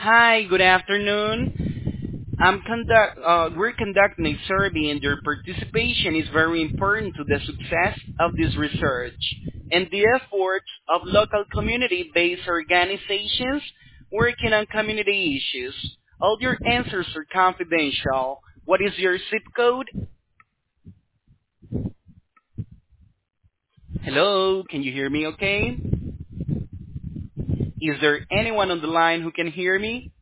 Hi, good afternoon. We're conducting a survey and your participation is very important to the success of this research and the efforts of local community-based organizations working on community issues. All your answers are confidential. What is your zip code? Hello, can you hear me okay? Is there anyone on the line who can hear me?